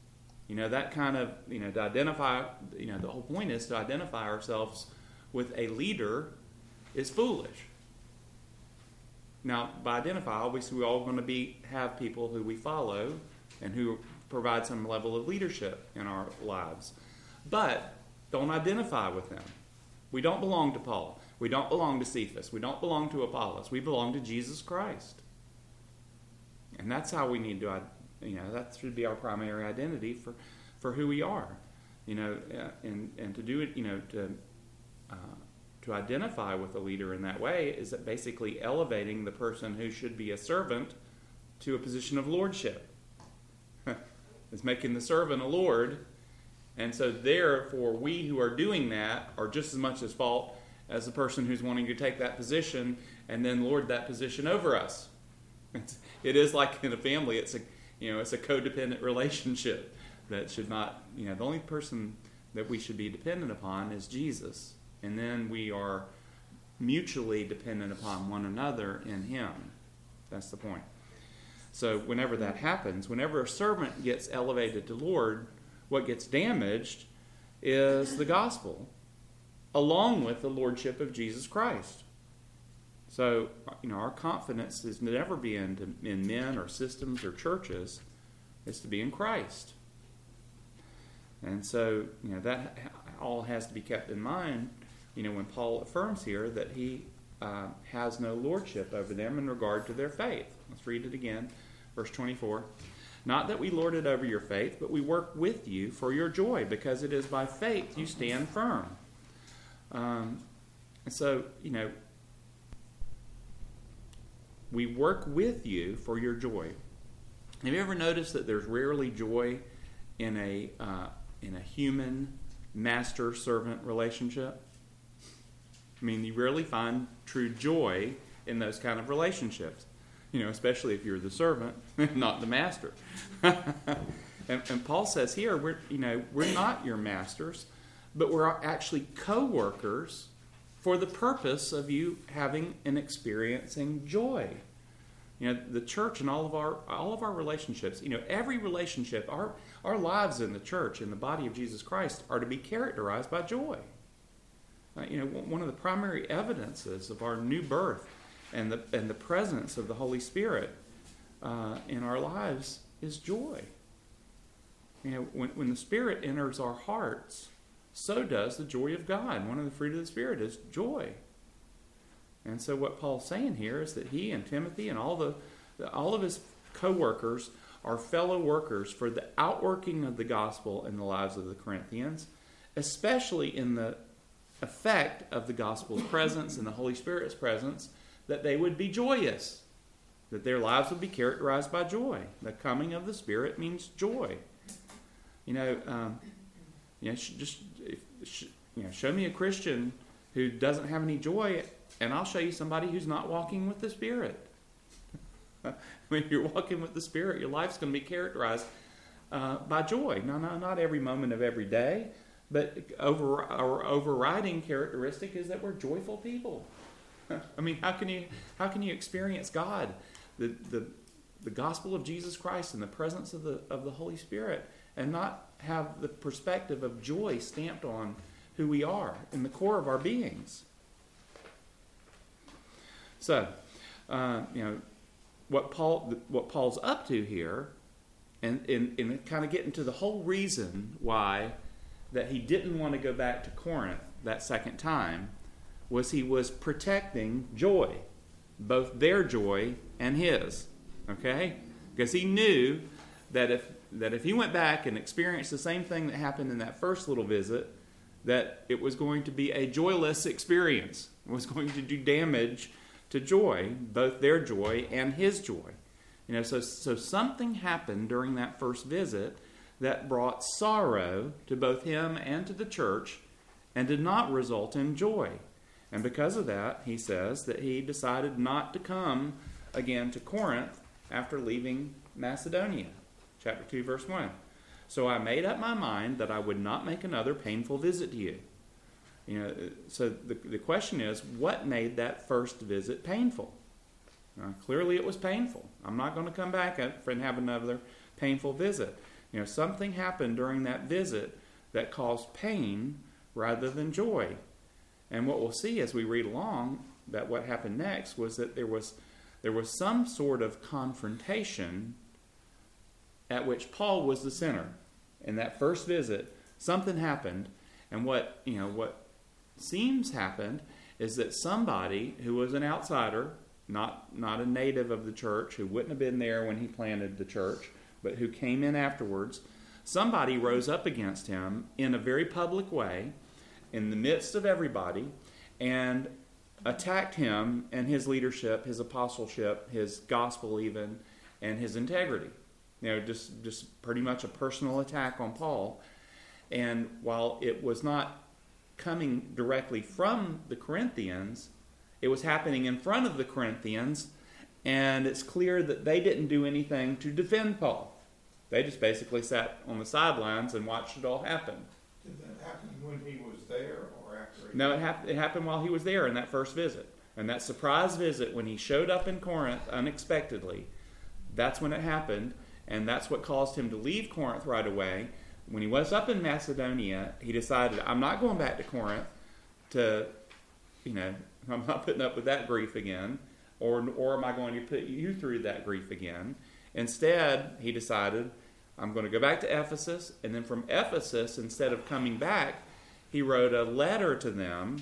You know, that kind of, you know, to identify, you know, the whole point is to identify ourselves with a leader is foolish. Now, by identify, obviously we're all going to be have people who we follow and who provide some level of leadership in our lives. But don't identify with them. We don't belong to Paul. We don't belong to Cephas. We don't belong to Apollos. We belong to Jesus Christ. And that's how we need to, you know, that should be our primary identity for, for who we are. You know, and, and to do it, you know, to uh, to identify with a leader in that way is that basically elevating the person who should be a servant to a position of lordship. It's making the servant a lord. And so therefore, we who are doing that are just as much at fault as the person who's wanting to take that position and then lord that position over us. It's, it is like in a family, it's a, you know, it's a codependent relationship that should not, you know, the only person that we should be dependent upon is Jesus. And then we are mutually dependent upon one another in Him. That's the point. So whenever that happens, whenever a servant gets elevated to Lord, what gets damaged is the gospel, along with the lordship of Jesus Christ. So, you know, our confidence is to never be in, in men or systems or churches. It's to be in Christ. And so, you know, that all has to be kept in mind, you know, when Paul affirms here that he uh, has no lordship over them in regard to their faith. Let's read it again. Verse twenty-four. Not that we lord it over your faith, but we work with you for your joy, because it is by faith you stand firm. Um, and so, you know, we work with you for your joy. Have you ever noticed that there's rarely joy in a uh, in a human master-servant relationship? I mean, you rarely find true joy in those kind of relationships. You know, especially if you're the servant, not the master. and, and Paul says here, we're you know we're not your masters, but we're actually co-workers for the purpose of you having and experiencing joy. You know, the church and all of our all of our relationships, you know, every relationship, our our lives in the church, in the body of Jesus Christ, are to be characterized by joy. Uh, you know, one of the primary evidences of our new birth and the and the presence of the Holy Spirit uh, in our lives is joy. You know, when when the Spirit enters our hearts, so does the joy of God. One of the fruit of the Spirit is joy. And so what Paul's saying here is that he and Timothy and all the all of his co-workers are fellow workers for the outworking of the gospel in the lives of the Corinthians, especially in the effect of the gospel's presence and the Holy Spirit's presence, that they would be joyous, that their lives would be characterized by joy. The coming of the Spirit means joy. You know, um, you know, just if, you know, show me a Christian who doesn't have any joy, and I'll show you somebody who's not walking with the Spirit. When you're walking with the Spirit, your life's going to be characterized uh, by joy. No, no, not every moment of every day, but over our overriding characteristic is that we're joyful people. I mean, how can you how can you experience God, the the the gospel of Jesus Christ, and the presence of the of the Holy Spirit, and not have the perspective of joy stamped on who we are in the core of our beings? So, uh, you know, what Paul what Paul's up to here, and and, and kind of getting to the whole reason why that he didn't want to go back to Corinth that second time, was he was protecting joy, both their joy and his. Okay? Because he knew that if that if he went back and experienced the same thing that happened in that first little visit, that it was going to be a joyless experience. It was going to do damage to joy, both their joy and his joy. You know, so so something happened during that first visit that brought sorrow to both him and to the church, and did not result in joy. And because of that, he says that he decided not to come again to Corinth after leaving Macedonia. Chapter two, verse one. So I made up my mind that I would not make another painful visit to you. You know, so the, the question is, what made that first visit painful? Now, clearly it was painful. I'm not going to come back and have another painful visit. You know, something happened during that visit that caused pain rather than joy. And what we'll see as we read along, that what happened next was that there was there was some sort of confrontation at which Paul was the center. In that first visit, something happened, and what you know what seems happened is that somebody who was an outsider, not not a native of the church, who wouldn't have been there when he planted the church, but who came in afterwards, somebody rose up against him in a very public way, in the midst of everybody, and attacked him and his leadership, his apostleship, his gospel even, and his integrity. You know, just, just pretty much a personal attack on Paul. And while it was not coming directly from the Corinthians, it was happening in front of the Corinthians, and it's clear that they didn't do anything to defend Paul. They just basically sat on the sidelines and watched it all happen. Did that happen when he was there or after? He No, it, hap- it happened while he was there in that first visit. And that surprise visit, when he showed up in Corinth unexpectedly, that's when it happened. And that's what caused him to leave Corinth right away. When he was up in Macedonia, he decided, I'm not going back to Corinth to, you know, I'm not putting up with that grief again. Or, or am I going to put you through that grief again? Instead, he decided, I'm going to go back to Ephesus. And then from Ephesus, instead of coming back, he wrote a letter to them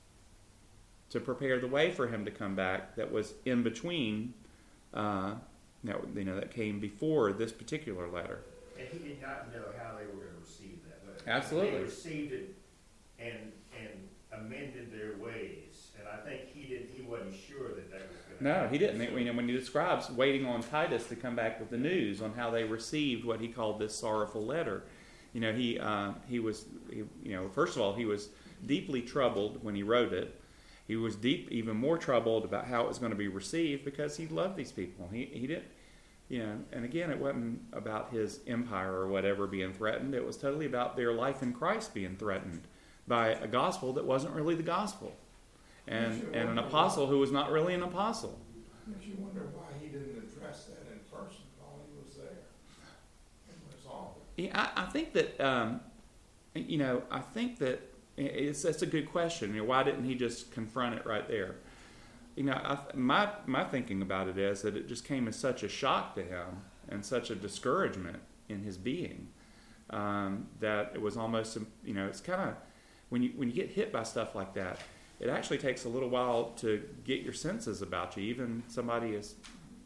to prepare the way for him to come back that was in between, uh, that, you know, that came before this particular letter. And he did not know how they were going to receive that letter. Absolutely. They received it and and amended their ways. And I think he did. He wasn't sure that that was going to No, happen. he didn't. You know, when he describes waiting on Titus to come back with the news on how they received what he called this sorrowful letter, you know, he uh, he was, he, you know, first of all, he was deeply troubled when he wrote it. He was deep, even more troubled about how it was going to be received because he loved these people. He he didn't, you know, and again, it wasn't about his empire or whatever being threatened. It was totally about their life in Christ being threatened by a gospel that wasn't really the gospel, and and an apostle who was not really an apostle. Makes you wonder why he didn't address that in person while he was there and resolve it. Yeah, I, I think that, um, you know, I think that it's that's a good question. You know, why didn't he just confront it right there? You know, I, my my thinking about it is that it just came as such a shock to him and such a discouragement in his being um, that it was almost, you know, it's kind of when you when you get hit by stuff like that, it actually takes a little while to get your senses about you. Even somebody as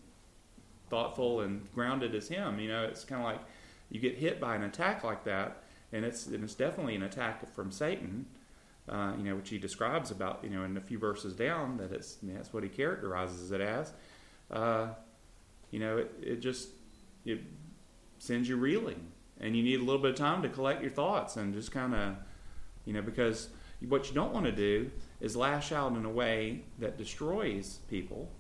thoughtful and grounded as him, you know, it's kind of like you get hit by an attack like that, and it's and it's definitely an attack from Satan, uh, you know, which he describes about, you know, in a few verses down that it's you know, that's what he characterizes it as. Uh, you know, it, it just it sends you reeling, and you need a little bit of time to collect your thoughts and just kind of, you know, because what you don't want to do is lash out in a way that destroys people.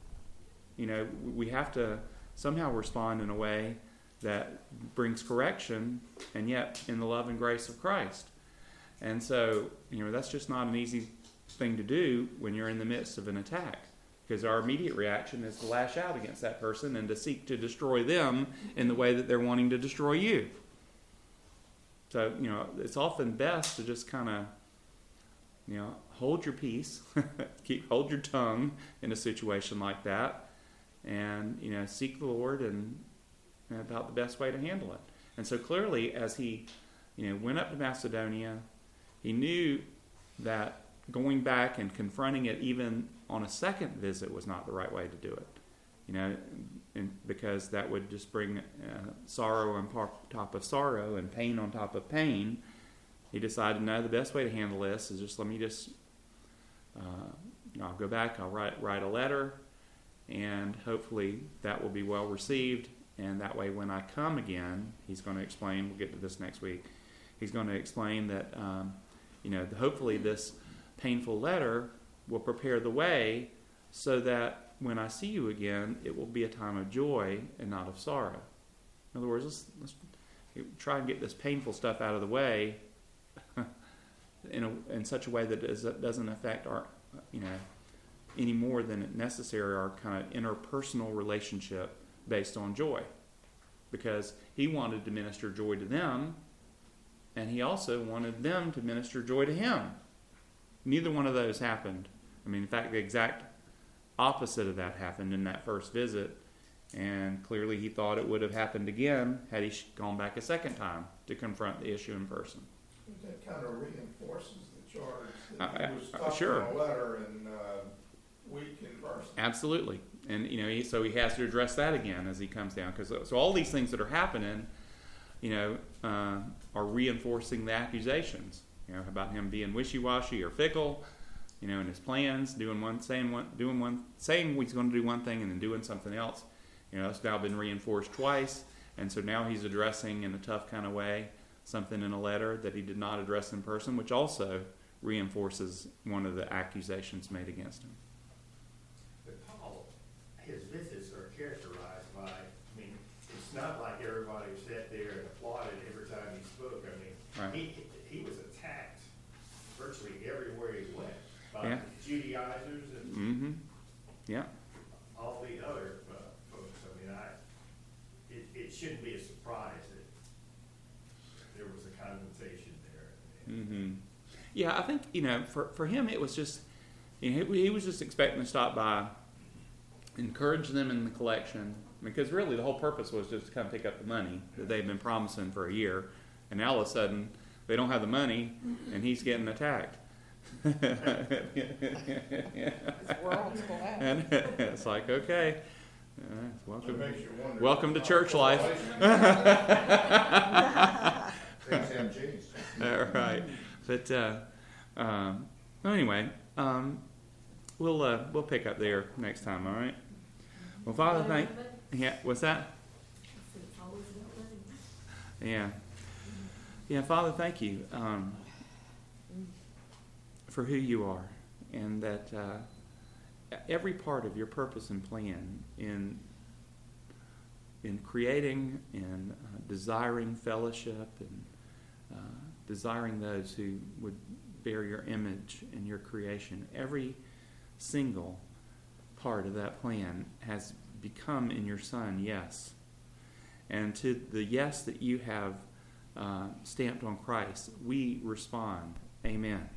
You know, we have to somehow respond in a way that brings correction, and yet in the love and grace of Christ. And so, you know, that's just not an easy thing to do when you're in the midst of an attack, because our immediate reaction is to lash out against that person and to seek to destroy them in the way that they're wanting to destroy you. So, you know, it's often best to just kind of, you know, hold your peace, keep hold your tongue in a situation like that, and, you know, seek the Lord and about the best way to handle it. And so clearly, as he, you know, went up to Macedonia, he knew that going back and confronting it even on a second visit was not the right way to do it. You know, and because that would just bring uh, sorrow on top of sorrow and pain on top of pain. He decided, no, the best way to handle this is just let me just, uh, you know, I'll go back, I'll write write a letter, and hopefully that will be well received. And that way, when I come again, he's going to explain. We'll get to this next week. He's going to explain that, um, you know, hopefully this painful letter will prepare the way so that when I see you again, it will be a time of joy and not of sorrow. In other words, let's, let's try and get this painful stuff out of the way in a, in such a way that it doesn't affect our, you know, any more than necessary our kind of interpersonal relationship based on joy. because he wanted to minister joy to them, and he also wanted them to minister joy to him. Neither one of those happened. I mean, in fact, the exact opposite of that happened in that first visit, and clearly he thought it would have happened again had he gone back a second time to confront the issue in person. That kind of reinforces the charge Uh, that he was uh, talking sure. in a letter and uh, weak in person. Absolutely. And, you know, he, so he has to address that again as he comes down. Because so all these things that are happening, you know, uh, are reinforcing the accusations, you know, about him being wishy-washy or fickle, you know, in his plans, doing one, saying one, doing one, saying he's going to do one thing and then doing something else. You know, it's now been reinforced twice. And so now he's addressing in a tough kind of way something in a letter that he did not address in person, which also reinforces one of the accusations made against him. But Paul, his visits are characterized by, I mean, it's not like everybody sat there and applauded every time he spoke. I mean, Right. he, he was attacked virtually everywhere he went by Yeah. the Judaizers and Mm-hmm. Yeah. all the other uh, folks. I mean, I, it, it shouldn't be a surprise that there was a confrontation there. Mm-hmm. Yeah, I think, you know, for, for him it was just, you know, he, he was just expecting to stop by, encourage them in the collection, because really the whole purpose was just to come pick up the money that they've been promising for a year, and now all of a sudden they don't have the money, and he's getting attacked. His world's collapsed. And it's like, okay, uh, It welcome, makes you wonder. welcome to church life. Things have changed. All right, but uh, um, well, anyway, um, we'll uh, we'll pick up there next time. All right. Well, Father, thank yeah. What's that? Yeah, yeah. Father, thank you um, for who you are, and that uh, every part of your purpose and plan in in creating and uh, desiring fellowship and uh, desiring those who would bear your image in your creation. Every single part of that plan has become in your Son, yes. And to the yes that you have uh, stamped on Christ, we respond, amen.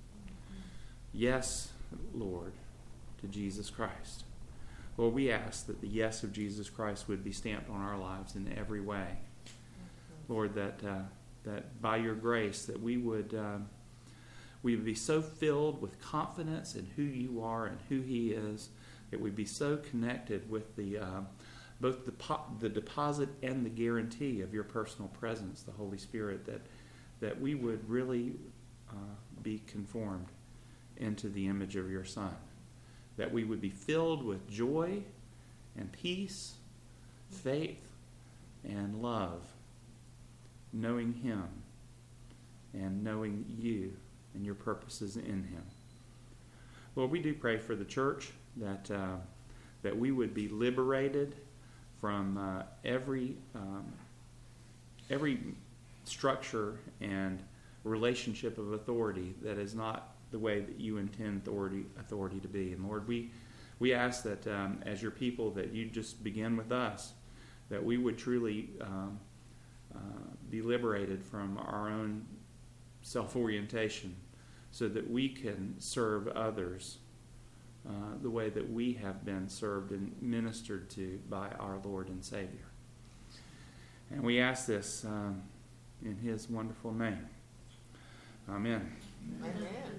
Yes, Lord, to Jesus Christ. Lord, we ask that the yes of Jesus Christ would be stamped on our lives in every way. Lord, that uh, that by your grace that we would uh, we would be so filled with confidence in who you are and who He is, that we'd be so connected with the uh, both the po- the deposit and the guarantee of your personal presence, the Holy Spirit, that that we would really uh, be conformed into the image of your Son. That we would be filled with joy and peace, faith and love, knowing Him and knowing you and your purposes in Him. Lord, we do pray for the church that uh, that we would be liberated from uh, every um, every structure and relationship of authority that is not the way that you intend authority authority to be. And Lord, we we ask that um, as your people, that you just begin with us, that we would truly um, uh, be liberated from our own self-orientation, so that we can serve others uh, the way that we have been served and ministered to by our Lord and Savior. And we ask this um, in His wonderful name. Amen. Amen.